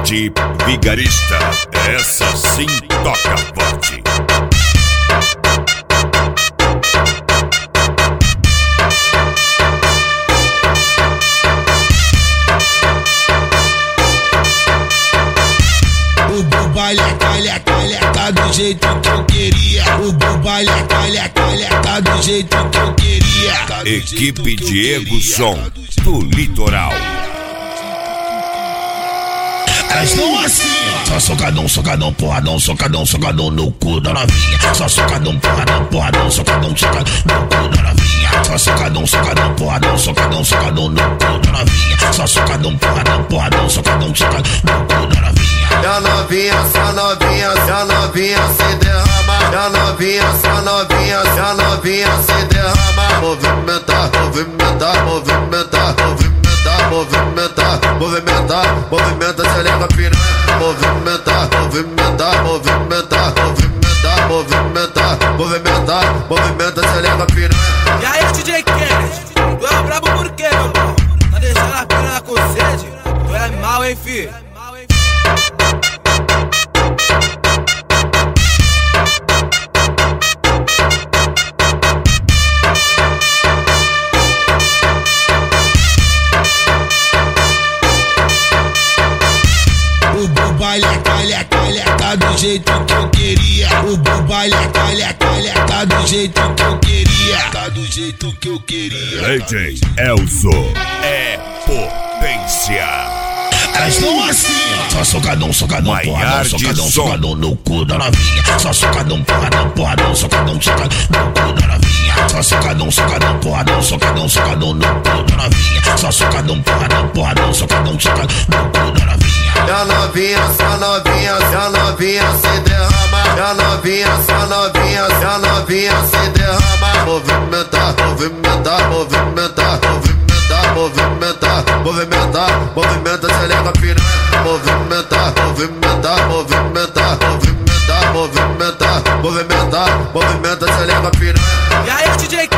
Pagode Vigarista, essa sim toca forte. O baile tá do jeito que eu queria. O baile tá do jeito que eu queria. Equipe Diego Som, do Litoral. Elas estão assim, ó. Só socadão, porradão no cu da novinha. Só socadão, porradão, socadão no cu da novinha. Só socadão, porradão, no cu da novinha. Só socadão, porradão, socadão no cu da novinha. Se a novinha se derrama. Se a novinha se derrama. Movimenta, xereca piranha. Movimenta, xereca piranha. E aí, DJ Kennedy, tu é brabo por quê, meu pau? Tá deixando a piranha com sede? Tu é mal, hein, fi? O baile tá do jeito que eu queria. O baile tá do jeito que eu queria. Tá do jeito que eu queria. DJ Elzo é potência. Elas estão assim, ó. Só socadão, Maiar porradão, de som. no cu da novinha. Só socadão, porradão, no cu da novinha. Só socadão, porradão, no cu da novinha. Só socadão, porradão, no cu da novinha. Se a novinha se derrama. Se a novinha se derrama. Movimenta, xereca piranha. Movimenta, xereca piranha. E aí, DJ